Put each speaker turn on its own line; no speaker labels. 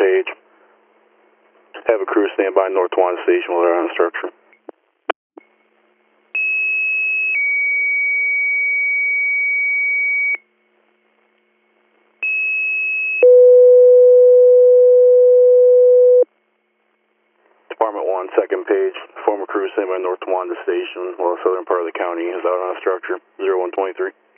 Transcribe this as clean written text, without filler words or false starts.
page. Have a crew stand by North Tawanda Station while they're on the structure. Department 1, second page. Former crew stand by North Tawanda Station while the southern part of the county is out on a structure. 0123.